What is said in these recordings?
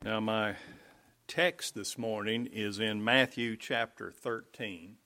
Now, my text this morning is in Matthew chapter 13,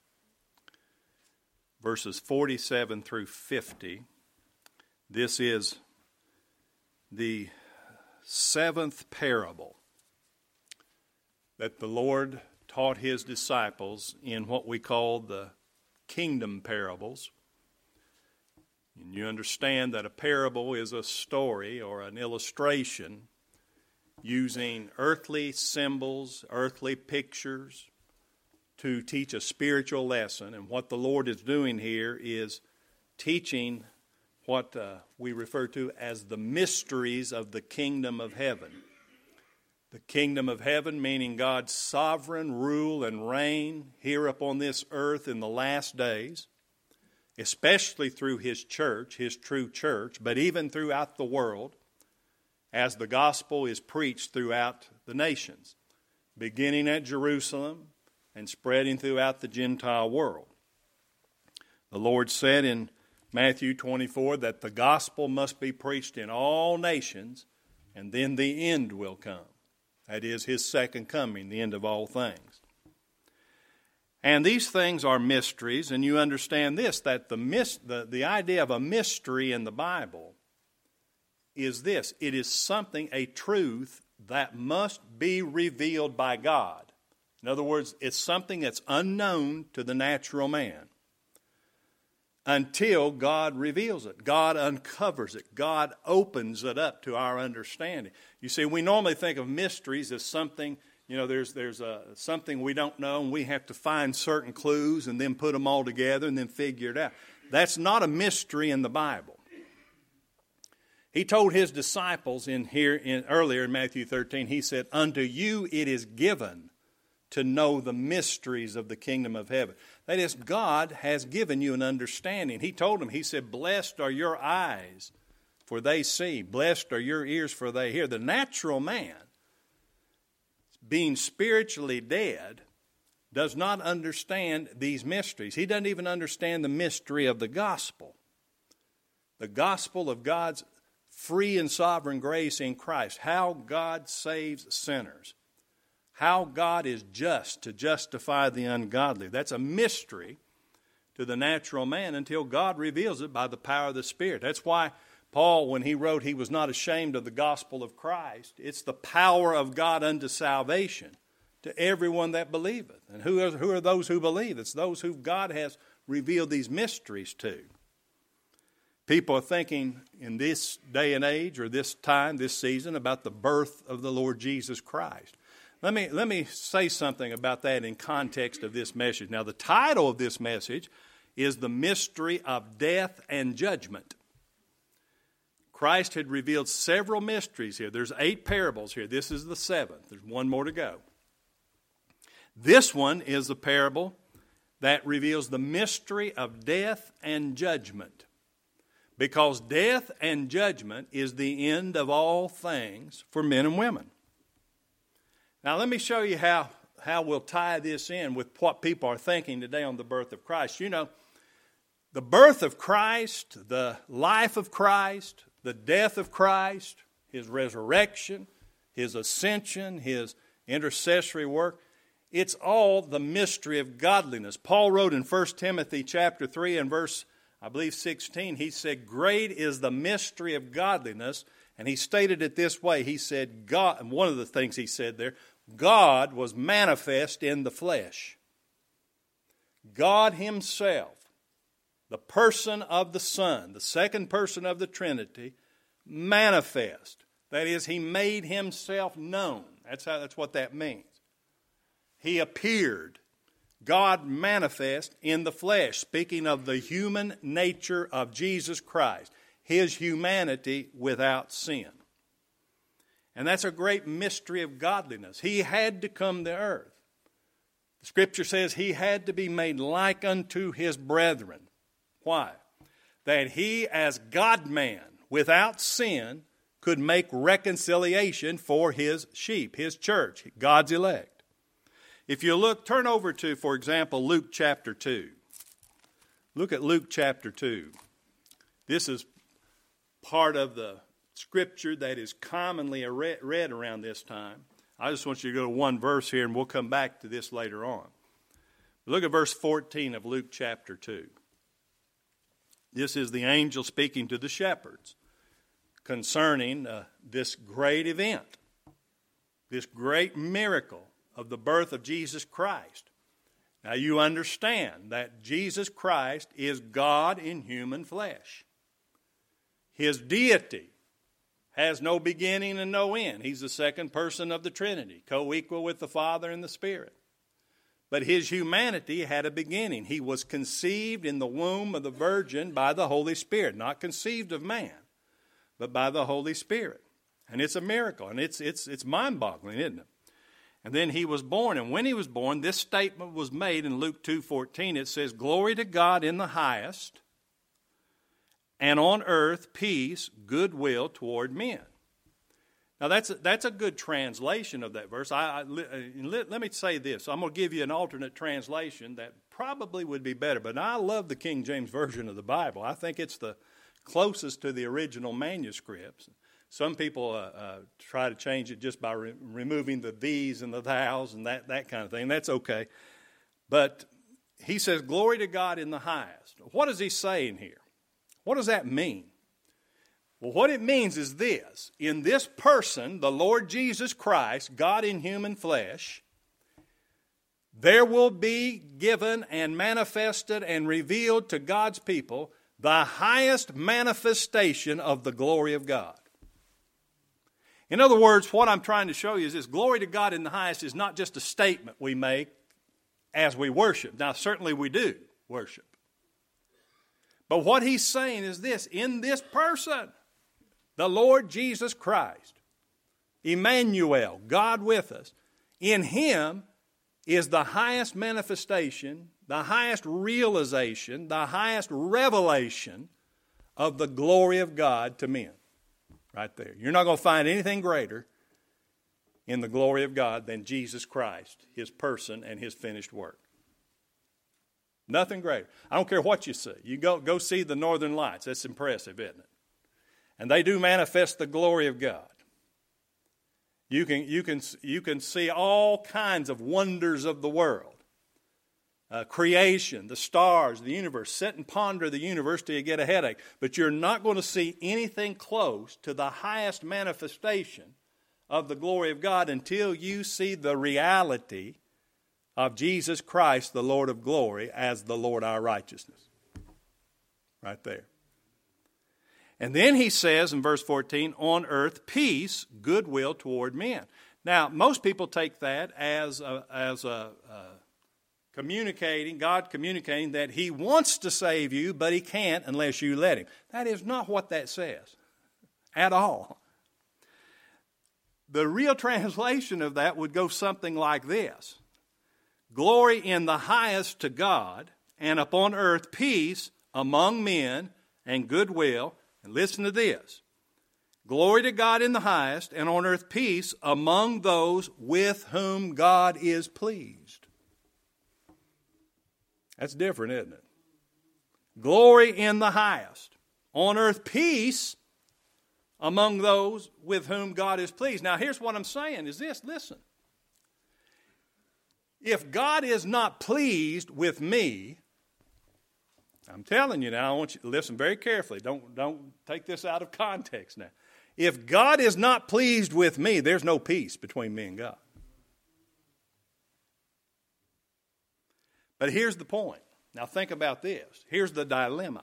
verses 47 through 50. This is the seventh parable that the Lord taught his disciples in what we call the kingdom parables. And you understand that a parable is a story or an illustration using earthly symbols, earthly pictures to teach a spiritual lesson. And what the Lord is doing here is teaching what we refer to as the mysteries of the kingdom of heaven. The kingdom of heaven meaning God's sovereign rule and reign here upon this earth in the last days, especially through his church, his true church, but even throughout the world, as the gospel is preached throughout the nations, beginning at Jerusalem and spreading throughout the Gentile world. The Lord said in Matthew 24 that the gospel must be preached in all nations, and then the end will come. That is his second coming, the end of all things. And these things are mysteries, and you understand this, that the idea of a mystery in the Bible is this: it is something, a truth that must be revealed by God. In other words, it's something that's unknown to the natural man until God reveals it. God uncovers it. God opens it up to our understanding. You see, we normally think of mysteries as something, there's something we don't know and we have to find certain clues and then put them all together and then figure it out. That's not a mystery in the Bible. He told his disciples earlier in Matthew 13, he said, "Unto you it is given to know the mysteries of the kingdom of heaven." That is, God has given you an understanding. He told them, he said, "Blessed are your eyes, for they see. Blessed are your ears, for they hear." The natural man, being spiritually dead, does not understand these mysteries. He doesn't even understand the mystery of the gospel. The gospel of God's free and sovereign grace in Christ. How God saves sinners. How God is just to justify the ungodly. That's a mystery to the natural man until God reveals it by the power of the Spirit. That's why Paul, when he wrote he was not ashamed of the gospel of Christ, it's the power of God unto salvation to everyone that believeth. And who are those who believe? It's those who God has revealed these mysteries to. People are thinking in this day and age or this time, this season, about the birth of the Lord Jesus Christ. Let me say something about that in context of this message. Now, the title of this message is The Mystery of Death and Judgment. Christ had revealed several mysteries here. There's 8 parables here. This is the 7th. There's one more to go. This one is the parable that reveals the mystery of death and judgment. Because death and judgment is the end of all things for men and women. Now let me show you how we'll tie this in with what people are thinking today on the birth of Christ. The birth of Christ, the life of Christ, the death of Christ, his resurrection, his ascension, his intercessory work, it's all the mystery of godliness. Paul wrote in 1 Timothy chapter 3 and verse, 16, he said, "Great is the mystery of godliness." And he stated it this way. He said, God, and one of the things he said there, God was manifest in the flesh. God himself, the person of the Son, the second person of the Trinity, manifest. That is, he made himself known. That's what that means. He appeared. God manifest in the flesh, speaking of the human nature of Jesus Christ, his humanity without sin. And that's a great mystery of godliness. He had to come to earth. The Scripture says he had to be made like unto his brethren. Why? That he, as God-man, without sin, could make reconciliation for his sheep, his church, God's elect. If you turn over to, for example, Luke chapter 2. Look at Luke chapter 2. This is part of the scripture that is commonly read around this time. I just want you to go to one verse here, and we'll come back to this later on. Look at verse 14 of Luke chapter 2. This is the angel speaking to the shepherds concerning this great event, this great miracle of the birth of Jesus Christ. Now you understand that Jesus Christ is God in human flesh. His deity has no beginning and no end. He's the second person of the Trinity, co-equal with the Father and the Spirit. But his humanity had a beginning. He was conceived in the womb of the Virgin by the Holy Spirit, not conceived of man, but by the Holy Spirit. And it's a miracle, and it's mind-boggling, isn't it? And then he was born, and when he was born, this statement was made in Luke 2:14. It says, "Glory to God in the highest, and on earth peace, goodwill toward men." Now that's a good translation of that verse. Let me say this. I'm going to give you an alternate translation that probably would be better, but I love the King James Version of the Bible. I think it's the closest to the original manuscripts. Some people try to change it just by removing the these and the thous and that kind of thing. That's okay. But he says, "Glory to God in the highest." What is he saying here? What does that mean? Well, what it means is this. In this person, the Lord Jesus Christ, God in human flesh, there will be given and manifested and revealed to God's people the highest manifestation of the glory of God. In other words, what I'm trying to show you is this: glory to God in the highest is not just a statement we make as we worship. Now, certainly we do worship. But what he's saying is this: in this person, the Lord Jesus Christ, Emmanuel, God with us, in him is the highest manifestation, the highest realization, the highest revelation of the glory of God to men. Right there. You're not going to find anything greater in the glory of God than Jesus Christ, his person, and his finished work. Nothing greater. I don't care what you see. You go see the Northern Lights. That's impressive, isn't it? And they do manifest the glory of God. You can see all kinds of wonders of the world. Creation, the stars, the universe. Sit and ponder the universe till you get a headache. But you're not going to see anything close to the highest manifestation of the glory of God until you see the reality of Jesus Christ, the Lord of glory, as the Lord our righteousness. Right there. And then he says in verse 14, "On earth peace, goodwill toward men." Now, most people take that as communicating, God communicating that he wants to save you, but he can't unless you let him. That is not what that says at all. The real translation of that would go something like this: glory in the highest to God, and upon earth peace among men and goodwill. And listen to this: glory to God in the highest, and on earth peace among those with whom God is pleased. That's different, isn't it? Glory in the highest. On earth peace among those with whom God is pleased. Now here's what I'm saying is this: listen. If God is not pleased with me, I'm telling you now, I want you to listen very carefully. Don't take this out of context now. If God is not pleased with me, there's no peace between me and God. But here's the point. Now think about this. Here's the dilemma.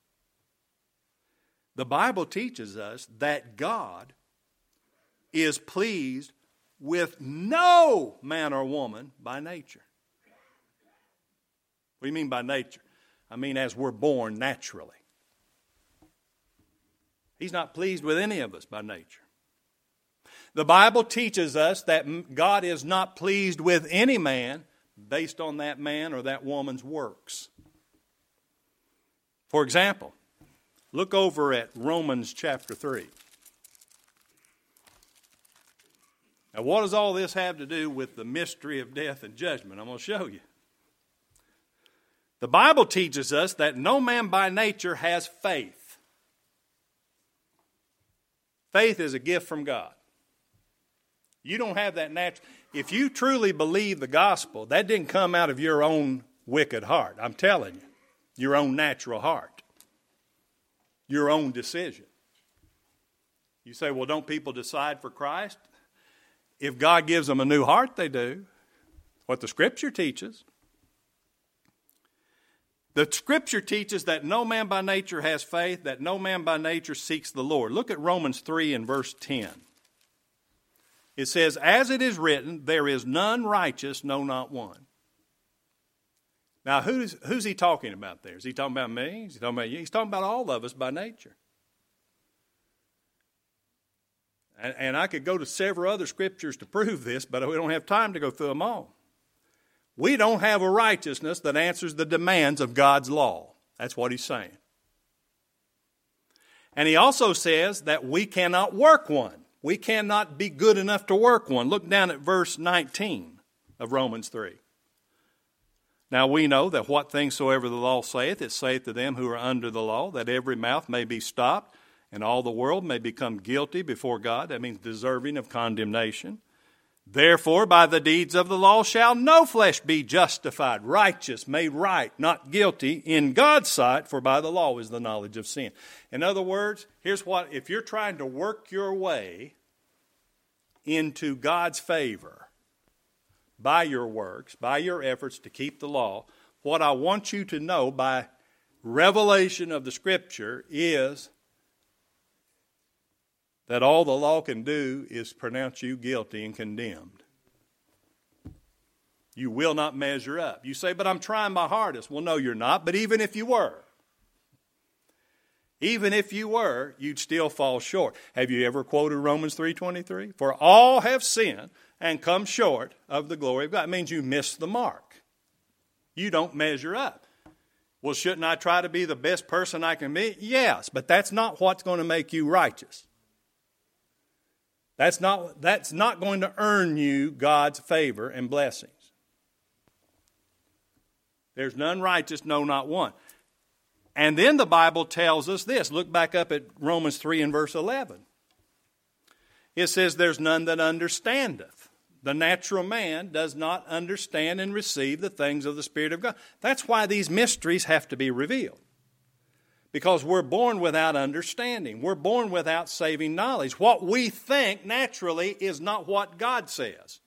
The Bible teaches us that God is pleased with no man or woman by nature. What do you mean by nature? I mean as we're born naturally. He's not pleased with any of us by nature. The Bible teaches us that God is not pleased with any man based on that man or that woman's works. For example, look over at Romans chapter 3. Now, what does all this have to do with the mystery of death and judgment? I'm going to show you. The Bible teaches us that no man by nature has faith. Faith is a gift from God. You don't have that natural. If you truly believe the gospel, that didn't come out of your own wicked heart. I'm telling you, your own natural heart, your own decision. You say, well, don't people decide for Christ? If God gives them a new heart, they do. What the Scripture teaches. The Scripture teaches that no man by nature has faith, that no man by nature seeks the Lord. Look at Romans 3 and verse 10. It says, as it is written, there is none righteous, no, not one. Now, who's he talking about there? Is he talking about me? Is he talking about you? He's talking about all of us by nature. And I could go to several other scriptures to prove this, but we don't have time to go through them all. We don't have a righteousness that answers the demands of God's law. That's what he's saying. And he also says that we cannot work one. We cannot be good enough to work one. Look down at verse 19 of Romans 3. Now we know that what things soever the law saith, it saith to them who are under the law, that every mouth may be stopped, and all the world may become guilty before God. That means deserving of condemnation. Therefore, by the deeds of the law shall no flesh be justified, righteous, made right, not guilty in God's sight, for by the law is the knowledge of sin. In other words, here's what, if you're trying to work your way into God's favor by your works, by your efforts to keep the law, what I want you to know by revelation of the Scripture is that all the law can do is pronounce you guilty and condemned. You will not measure up. You say, but I'm trying my hardest. Well, no, you're not. But even if you were, you'd still fall short. Have you ever quoted Romans 3:23? For all have sinned and come short of the glory of God. It means you missed the mark. You don't measure up. Well, shouldn't I try to be the best person I can be? Yes, but that's not what's going to make you righteous. That's not going to earn you God's favor and blessings. There's none righteous, no, not one. And then the Bible tells us this. Look back up at Romans 3 and verse 11. It says, there's none that understandeth. The natural man does not understand and receive the things of the Spirit of God. That's why these mysteries have to be revealed. Because we're born without understanding. We're born without saving knowledge. What we think naturally is not what God says.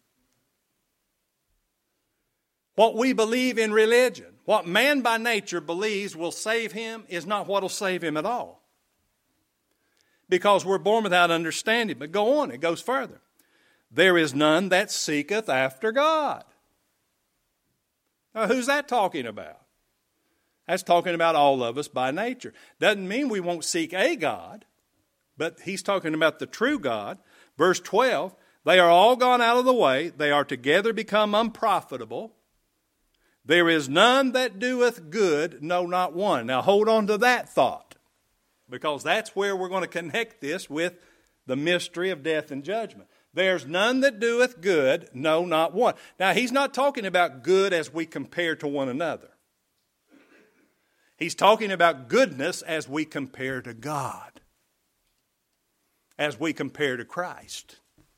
What we believe in religion, what man by nature believes will save him, is not what will save him at all. Because we're born without understanding. But go on, it goes further. There is none that seeketh after God. Now, who's that talking about? That's talking about all of us by nature. Doesn't mean we won't seek a God, but he's talking about the true God. Verse 12, they are all gone out of the way. They are together become unprofitable. There is none that doeth good, no, not one. Now hold on to that thought, because that's where we're going to connect this with the mystery of death and judgment. There's none that doeth good, no, not one. Now he's not talking about good as we compare to one another. He's talking about goodness as we compare to God, as we compare to Christ.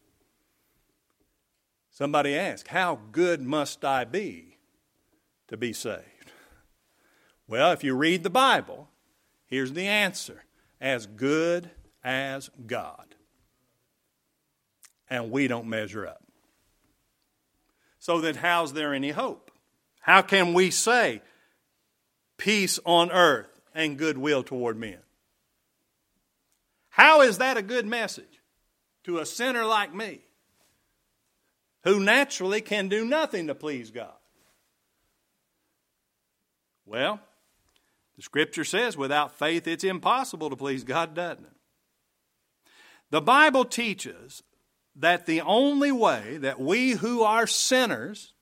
Somebody asked, how good must I be to be saved? Well, if you read the Bible, here's the answer. As good as God. And we don't measure up. So then how's there any hope? How can we say peace on earth and goodwill toward men? How is that a good message to a sinner like me, who naturally can do nothing to please God? Well, the Scripture says without faith it's impossible to please God, doesn't it? The Bible teaches that the only way that we who are sinners,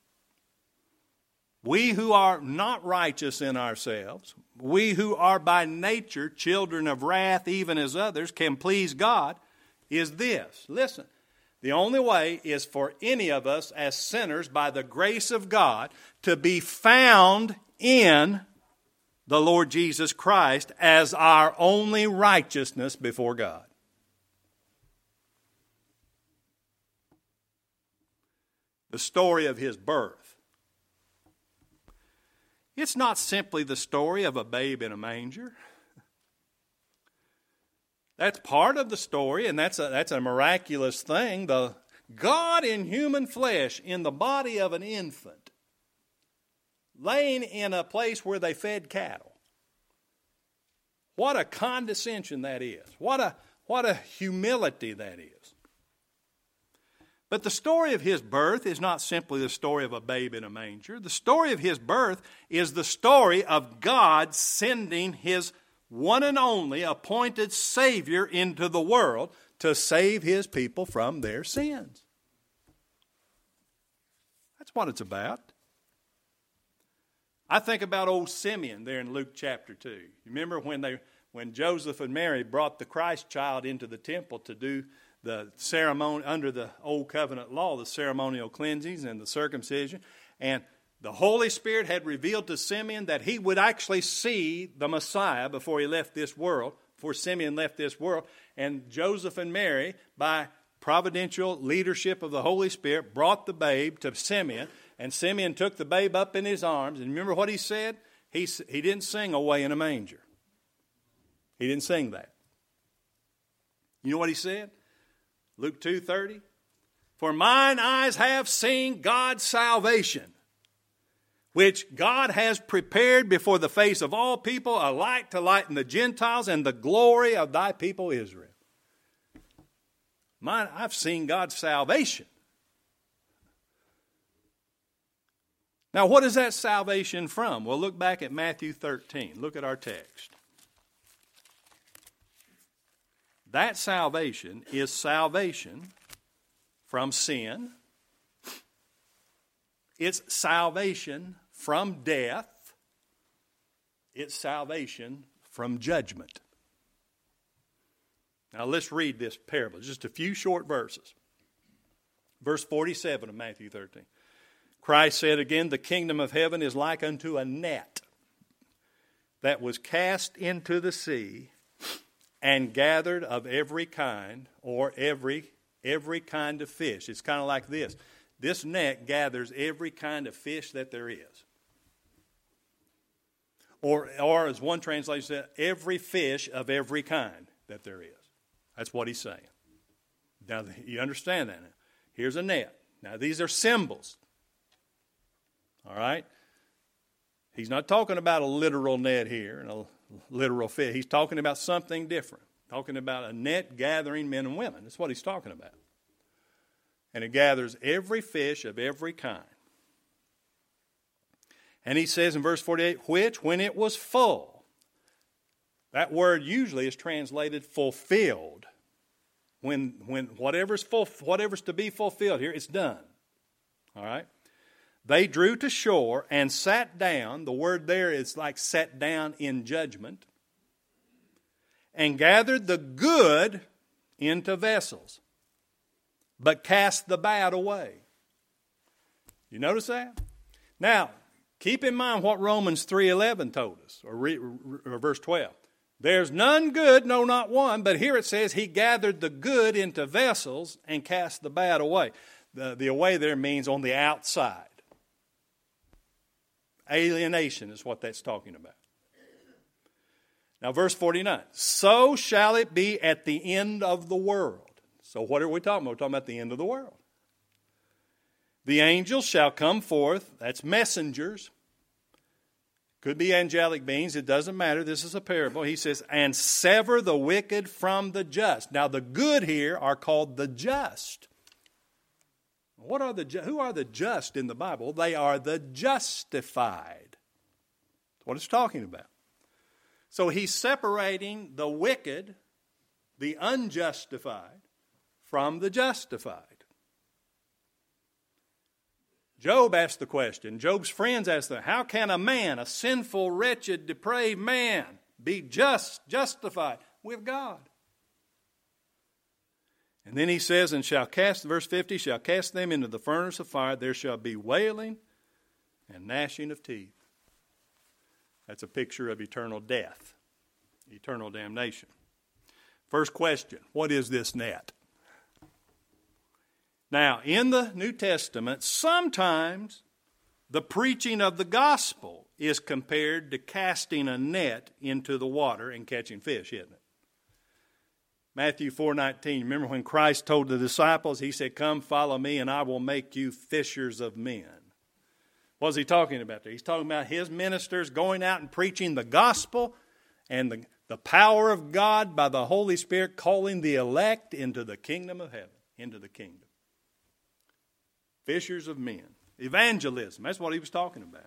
we who are not righteous in ourselves, we who are by nature children of wrath even as others, can please God is this. Listen, the only way is for any of us as sinners by the grace of God to be found in the Lord Jesus Christ as our only righteousness before God. the story of his birth. It's not simply the story of a babe in a manger. That's part of the story, and that's a miraculous thing. The God in human flesh in the body of an infant, laying in a place where they fed cattle. What a condescension that is. What a humility that is. But the story of his birth is not simply the story of a babe in a manger. The story of his birth is the story of God sending his one and only appointed Savior into the world to save his people from their sins. That's what it's about. I think about old Simeon there in Luke chapter 2. You remember when Joseph and Mary brought the Christ child into the temple to do the ceremony under the old covenant law, the ceremonial cleansings and the circumcision, and the Holy Spirit had revealed to Simeon that he would actually see the Messiah before he left this world, before Simeon left this world. And Joseph and Mary, by providential leadership of the Holy Spirit, brought the babe to Simeon. And Simeon took the babe up in his arms. And remember what he said? He didn't sing "Away in a Manger." He didn't sing that. You know what he said? Luke 2:30. "For mine eyes have seen God's salvation, which God has prepared before the face of all people, a light to lighten the Gentiles and the glory of thy people Israel." I've seen God's salvation. Now, what is that salvation from? Well, look back at Matthew 13. Look at our text. That salvation is salvation from sin. It's salvation from death. It's salvation from judgment. Now let's read this parable, just a few short verses. Verse 47 of Matthew 13. Christ said again, "The kingdom of heaven is like unto a net that was cast into the sea and gathered of every kind," or every kind of fish. It's kind of like this. This net gathers every kind of fish that there is. Or as one translation said, every fish of every kind that there is. That's what he's saying. Now, you understand that now. Here's a net. Now, these are symbols. All right? He's not talking about a literal net here and a literal fish. He's talking about something different. Talking about a net gathering men and women. That's what he's talking about. And it gathers every fish of every kind. And he says in verse 48, "Which, when it was full," that word usually is translated fulfilled. When whatever's to be fulfilled here, it's done. All right? "They drew to shore and sat down." The word there is like sat down in judgment. "And gathered the good into vessels, but cast the bad away." You notice that? Now, keep in mind what Romans 3:11 told us, or verse 12. "There's none good, no, not one." But here it says he gathered the good into vessels and cast the bad away. The away there means on the outside. Alienation is what that's talking about. Now, verse 49. "So shall it be at the end of the world." So what are we talking about? We're talking about the end of the world. "The angels shall come forth," that's messengers. Could be angelic beings, it doesn't matter. This is a parable. He says, "and sever the wicked from the just." Now, the good here are called the just. Who are the just in the Bible? They are the justified. That's what it's talking about. So he's separating the wicked, the unjustified, from the justified. Job asked the question. Job's friends asked them, "How can a man, a sinful, wretched, depraved man, be justified with God?" And then he says, "And shall cast," verse 50, "shall cast them into the furnace of fire. There shall be wailing and gnashing of teeth." That's a picture of eternal death, eternal damnation. First question, what is this net? Now, in the New Testament, sometimes the preaching of the gospel is compared to casting a net into the water and catching fish, isn't it? Matthew 4:19, remember when Christ told the disciples, he said, "Come, follow me, and I will make you fishers of men." What was he talking about there? He's talking about his ministers going out and preaching the gospel and the power of God by the Holy Spirit calling the elect into the kingdom of heaven, into the kingdom. Fishers of men. Evangelism, that's what he was talking about.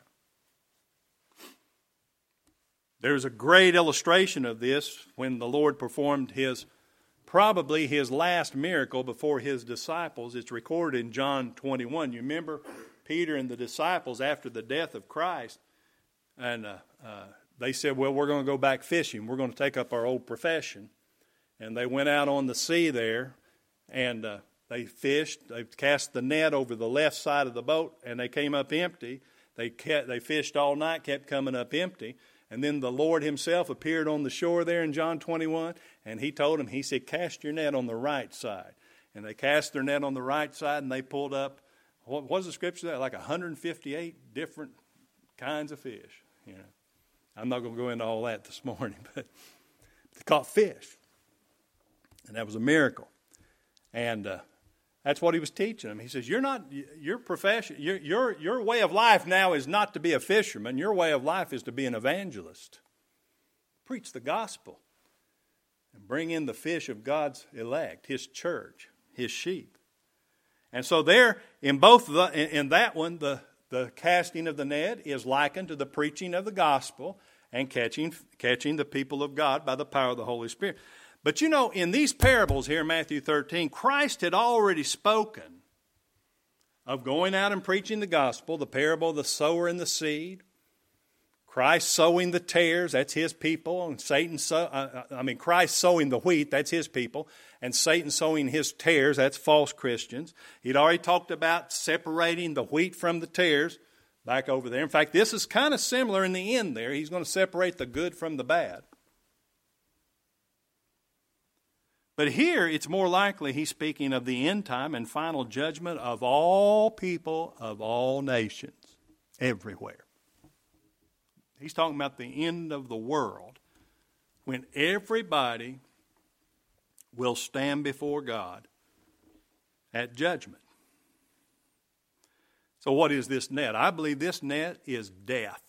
There's a great illustration of this when the Lord performed probably his last miracle before his disciples. It's recorded in John 21. You remember Peter and the disciples after the death of Christ, and they said, well, we're going to go back fishing. We're going to take up our old profession. And they went out on the sea there, and they fished. They cast the net over the left side of the boat, and they came up empty. They fished all night, kept coming up empty. And then the Lord himself appeared on the shore there in John 21, and he told them, he said, cast your net on the right side. And they cast their net on the right side, and they pulled up, what was the scripture there? Like 158 different kinds of fish. You know, I'm not going to go into all that this morning, but they caught fish. And that was a miracle. And that's what he was teaching them. He says, your profession, your way of life now is not to be a fisherman. Your way of life is to be an evangelist. Preach the gospel and bring in the fish of God's elect, his church, his sheep. And so there, in that one, the casting of the net is likened to the preaching of the gospel and catching the people of God by the power of the Holy Spirit. But you know, in these parables here in Matthew 13, Christ had already spoken of going out and preaching the gospel, the parable of the sower and the seed, Christ sowing the tares, that's his people, and Christ sowing the wheat, that's his people, and Satan sowing his tares, that's false Christians. He'd already talked about separating the wheat from the tares back over there. In fact, this is kind of similar in the end there. He's going to separate the good from the bad. But here, it's more likely he's speaking of the end time and final judgment of all people, of all nations, everywhere. He's talking about the end of the world when everybody will stand before God at judgment. So what is this net? I believe this net is death.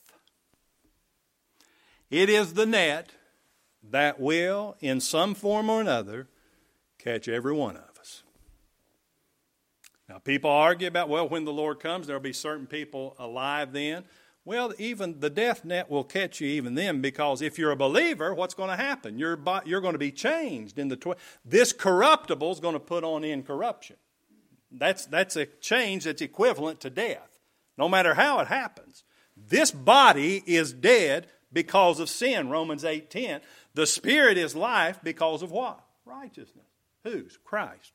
It is the net that will, in some form or another, catch every one of us. Now, people argue about, well, when the Lord comes, there'll be certain people alive then. Well, even the death net will catch you even then, because if you're a believer, what's going to happen? You're going to be changed. This corruptible is going to put on incorruption. That's a change that's equivalent to death, no matter how it happens. This body is dead because of sin, Romans 8:10. The spirit is life because of what? Righteousness. Whose? Christ.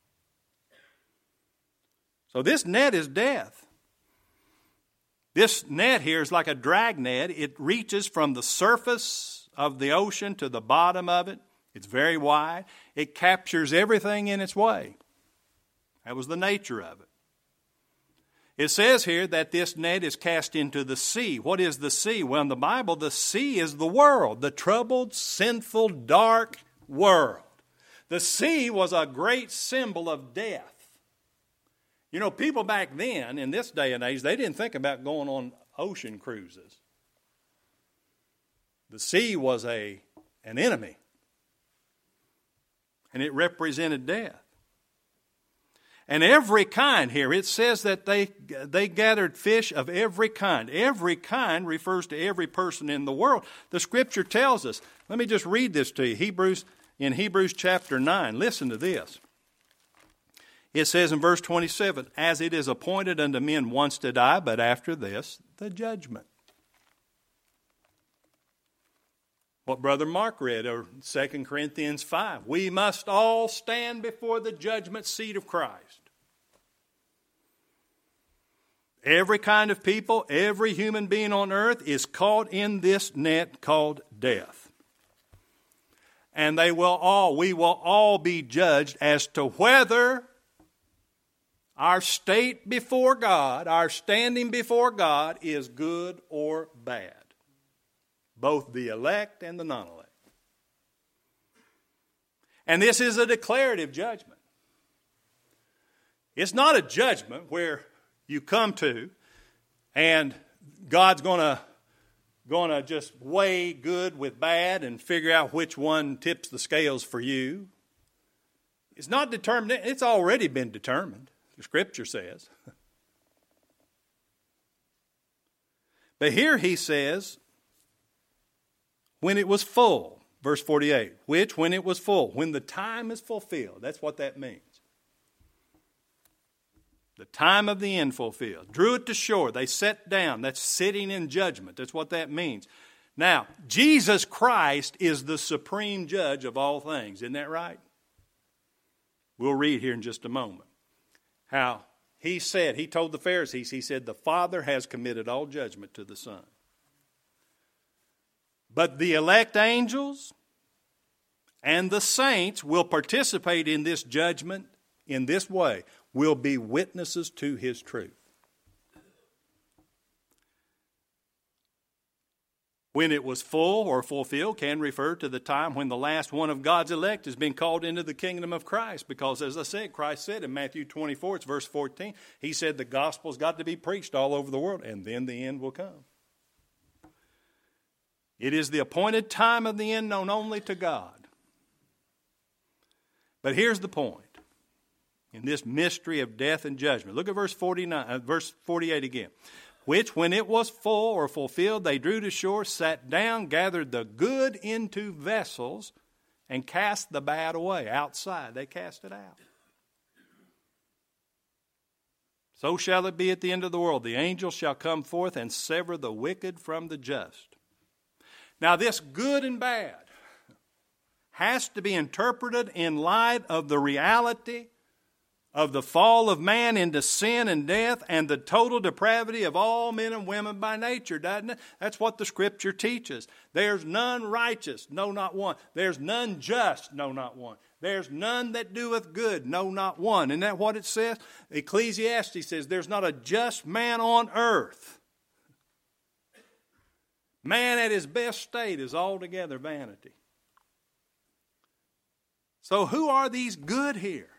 So this net is death. This net here is like a drag net. It reaches from the surface of the ocean to the bottom of it. It's very wide. It captures everything in its way. That was the nature of it. It says here that this net is cast into the sea. What is the sea? Well, in the Bible, the sea is the world, the troubled, sinful, dark world. The sea was a great symbol of death. You know, people back then, in this day and age, they didn't think about going on ocean cruises. The sea was an enemy, and it represented death. And every kind here, it says that they gathered fish of every kind. Every kind refers to every person in the world. The Scripture tells us. Let me just read this to you. In Hebrews chapter 9, listen to this. It says in verse 27, as it is appointed unto men once to die, but after this, the judgment. What Brother Mark read, or 2 Corinthians 5. We must all stand before the judgment seat of Christ. Every kind of people, every human being on earth is caught in this net called death. And we will all be judged as to whether Our state before God, our standing before God is good or bad. Both the elect and the non-elect. And this is a declarative judgment. It's not a judgment where you come to and God's going to just weigh good with bad and figure out which one tips the scales for you. It's not determined. It's already been determined, the Scripture says. But here he says, when it was full, verse 48, which when it was full, when the time is fulfilled, that's what that means. The time of the end fulfilled. Drew it to shore. They sat down. That's sitting in judgment. That's what that means. Now, Jesus Christ is the supreme judge of all things. Isn't that right? We'll read here in just a moment how he told the Pharisees, he said, the Father has committed all judgment to the Son. But the elect angels and the saints will participate in this judgment in this way. Will be witnesses to his truth. When it was full or fulfilled can refer to the time when the last one of God's elect has been called into the kingdom of Christ. Because as I said, Christ said in Matthew 24, it's verse 14, he said the gospel's got to be preached all over the world and then the end will come. It is the appointed time of the end known only to God. But here's the point. In this mystery of death and judgment. Look at verse 48 again. Which, when it was full or fulfilled, they drew to shore, sat down, gathered the good into vessels, and cast the bad away. Outside, they cast it out. So shall it be at the end of the world. The angels shall come forth and sever the wicked from the just. Now this good and bad has to be interpreted in light of the reality of the fall of man into sin and death and the total depravity of all men and women by nature, doesn't it? That's what the Scripture teaches. There's none righteous, no, not one. There's none just, no, not one. There's none that doeth good, no, not one. Isn't that what it says? Ecclesiastes says there's not a just man on earth. Man at his best state is altogether vanity. So who are these good here?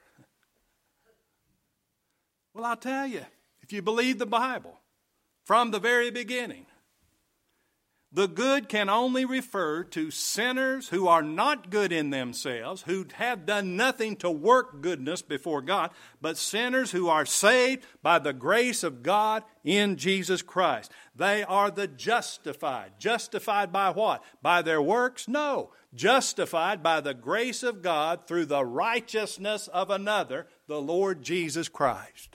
Well, I'll tell you, if you believe the Bible from the very beginning, the good can only refer to sinners who are not good in themselves, who have done nothing to work goodness before God, but sinners who are saved by the grace of God in Jesus Christ. They are the justified. Justified by what? By their works? No. Justified by the grace of God through the righteousness of another, the Lord Jesus Christ.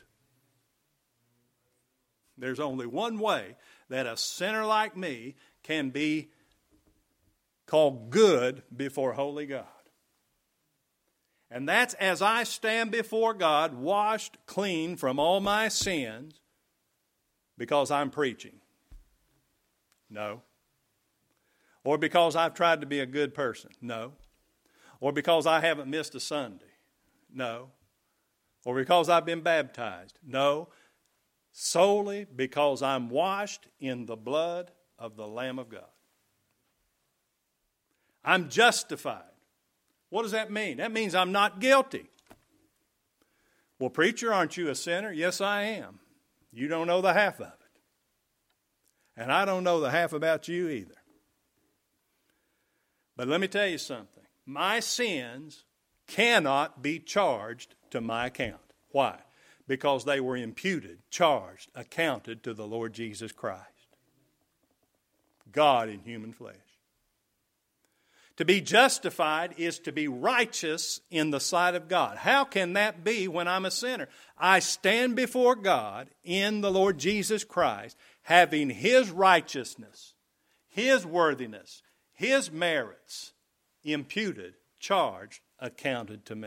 There's only one way that a sinner like me can be called good before holy God. And that's as I stand before God, washed clean from all my sins, because I'm preaching. No. Or because I've tried to be a good person. No. Or because I haven't missed a Sunday. No. Or because I've been baptized. No. Solely because I'm washed in the blood of the Lamb of God. I'm justified. What does that mean? That means I'm not guilty. Well, preacher, aren't you a sinner? Yes, I am. You don't know the half of it. And I don't know the half about you either. But let me tell you something. My sins cannot be charged to my account. Why? Because they were imputed, charged, accounted to the Lord Jesus Christ. God in human flesh. To be justified is to be righteous in the sight of God. How can that be when I'm a sinner? I stand before God in the Lord Jesus Christ, having His righteousness, His worthiness, His merits imputed, charged, accounted to me.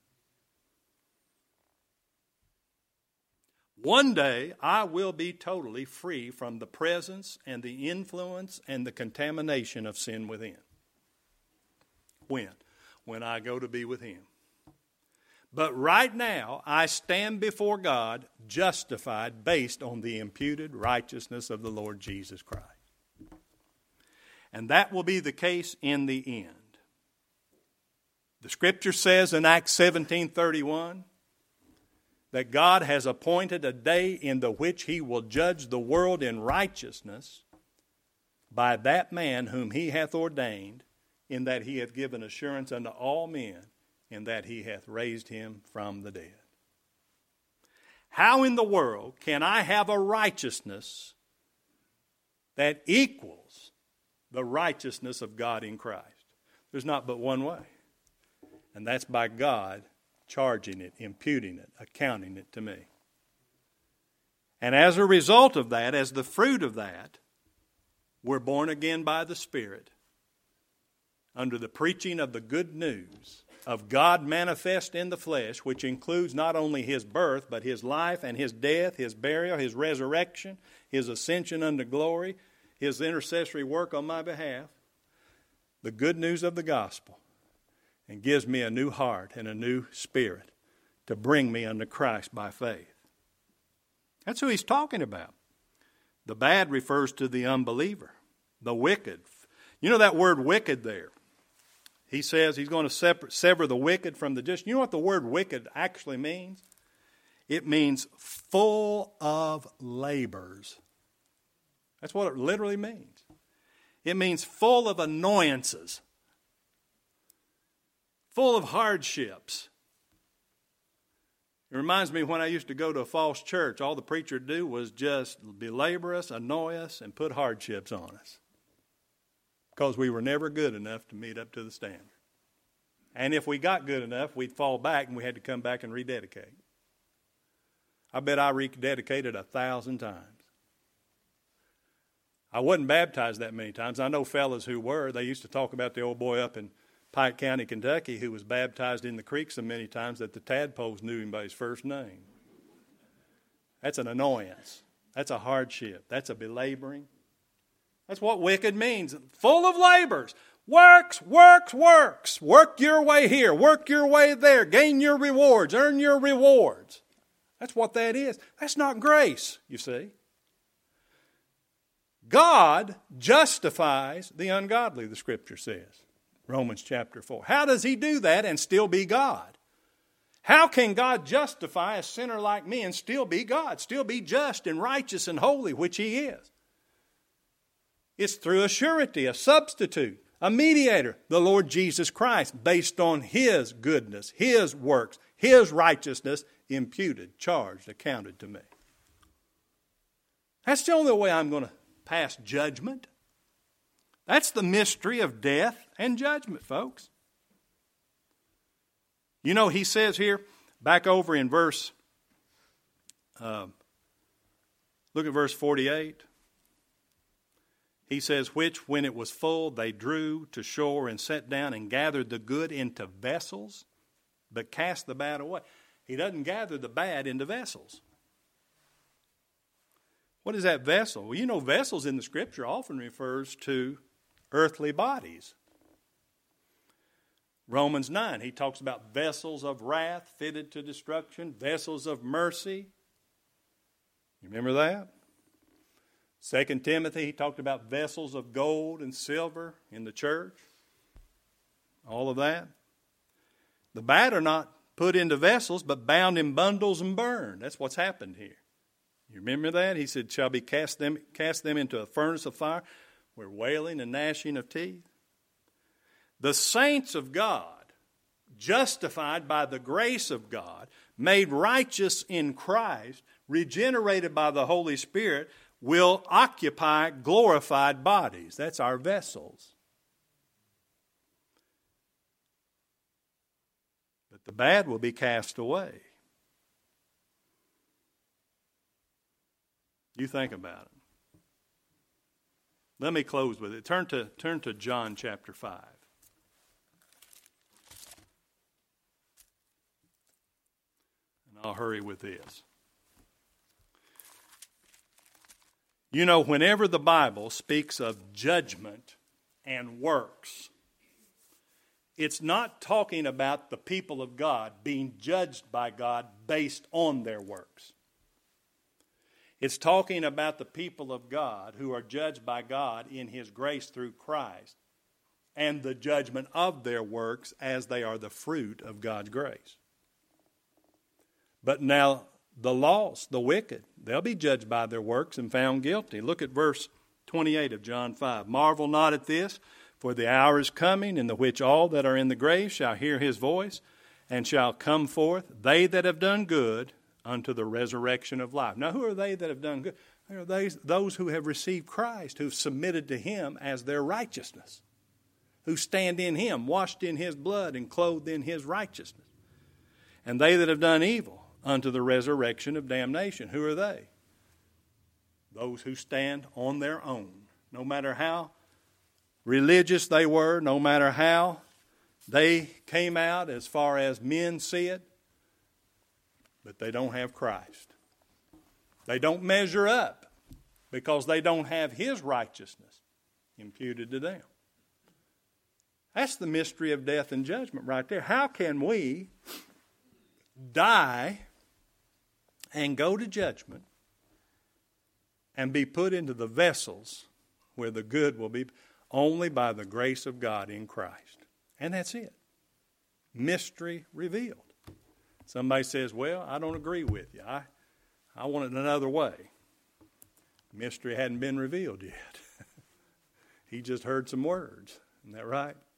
One day, I will be totally free from the presence and the influence and the contamination of sin within. When? When I go to be with Him. But right now, I stand before God justified based on the imputed righteousness of the Lord Jesus Christ. And that will be the case in the end. The Scripture says in Acts 17:31 that God has appointed a day in the which He will judge the world in righteousness by that man whom He hath ordained, in that He hath given assurance unto all men, in that He hath raised Him from the dead. How in the world can I have a righteousness that equals the righteousness of God in Christ? There's not but one way, and that's by God charging it, imputing it, accounting it to me. And as a result of that, as the fruit of that, we're born again by the Spirit under the preaching of the good news of God manifest in the flesh, which includes not only His birth, but His life and His death, His burial, His resurrection, His ascension unto glory, His intercessory work on my behalf, the good news of the gospel, and gives me a new heart and a new spirit to bring me unto Christ by faith. That's who he's talking about. The bad refers to the unbeliever, the wicked. You know that word wicked there? He says he's going to sever the wicked from the just. You know what the word wicked actually means? It means full of labors. That's what it literally means. It means full of annoyances, full of hardships. It reminds me when I used to go to a false church, all the preacher would do was just belabor us, annoy us, and put hardships on us, because we were never good enough to meet up to the standard. And if we got good enough, we'd fall back and we had to come back and rededicate. I bet I rededicated 1,000 times. I wasn't baptized that many times. I know fellas who were. They used to talk about the old boy up in Pike County, Kentucky, who was baptized in the creek so many times that the tadpoles knew him by his first name. That's an annoyance. That's a hardship. That's a belaboring. That's what wicked means. Full of labors. Works, works, works. Work your way here. Work your way there. Gain your rewards. Earn your rewards. That's what that is. That's not grace, you see. God justifies the ungodly, the Scripture says. Romans chapter 4. How does He do that and still be God? How can God justify a sinner like me and still be God, still be just and righteous and holy, which He is? It's through a surety, a substitute, a mediator, the Lord Jesus Christ, based on His goodness, His works, His righteousness, imputed, charged, accounted to me. That's the only way I'm going to pass judgment. That's the mystery of death and judgment, folks. You know, he says here, back over in verse, look at verse 48. He says, which when it was full, they drew to shore and sat down and gathered the good into vessels, but cast the bad away. He doesn't gather the bad into vessels. What is that vessel? Well, you know, vessels in the Scripture often refers to earthly bodies. Romans 9, he talks about vessels of wrath fitted to destruction, vessels of mercy. You remember that? 2 Timothy, he talked about vessels of gold and silver in the church. All of that. The bad are not put into vessels, but bound in bundles and burned. That's what's happened here. You remember that? He said, shall be cast them into a furnace of fire, where wailing and gnashing of teeth. The saints of God, justified by the grace of God, made righteous in Christ, regenerated by the Holy Spirit, will occupy glorified bodies. That's our vessels. But the bad will be cast away. You think about it. Let me close with it. Turn to John chapter 5. And I'll hurry with this. You know, whenever the Bible speaks of judgment and works, it's not talking about the people of God being judged by God based on their works. It's talking about the people of God who are judged by God in His grace through Christ and the judgment of their works as they are the fruit of God's grace. But now the lost, the wicked, they'll be judged by their works and found guilty. Look at verse 28 of John 5. Marvel not at this, for the hour is coming in the which all that are in the grave shall hear His voice and shall come forth, they that have done good, unto the resurrection of life. Now, who are they that have done good? They are those who have received Christ, who have submitted to Him as their righteousness, who stand in Him, washed in His blood and clothed in His righteousness. And they that have done evil, unto the resurrection of damnation. Who are they? Those who stand on their own. No matter how religious they were, no matter how they came out as far as men see it, but they don't have Christ. They don't measure up because they don't have His righteousness imputed to them. That's the mystery of death and judgment right there. How can we die and go to judgment and be put into the vessels where the good will be? Only by the grace of God in Christ. And that's it. Mystery revealed. Somebody says, well, I don't agree with you. I want it another way. Mystery hadn't been revealed yet. He just heard some words. Isn't that right?